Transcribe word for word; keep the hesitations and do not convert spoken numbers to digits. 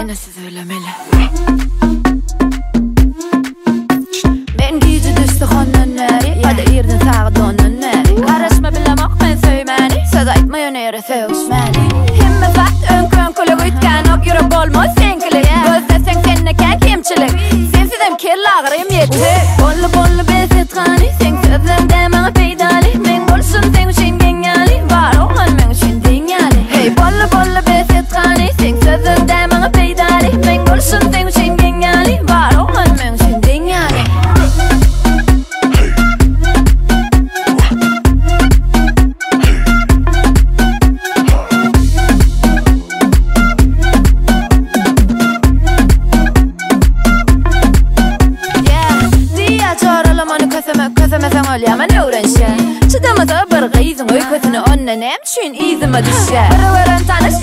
Ene siz öylemeli. Ben giydi düştü honnunları, hadi irdin sağı donunları. Karışma bilemek ben söymeni, söz aytma yönere söğüşmeni. Himme fakt ön könkülü gütken ok yürüp olmaz senkilik. Gözde sen senneken kimçilik, sensizem kellağırım yeti. Bollu bollu besitgani, sen sözüm demene peydali. Men bolsun sen üçün gengali, var olan men üçün dingali. Hey bollu bollu besitgani, sen sözüm demene peydali. Men bolsun sen üçün gengali, var olan men üçün dingali. Ölyaman öğrenşe Çıdamada bir gıyzın öyküsünü onunla nem çün izime düşe Biri veren tanış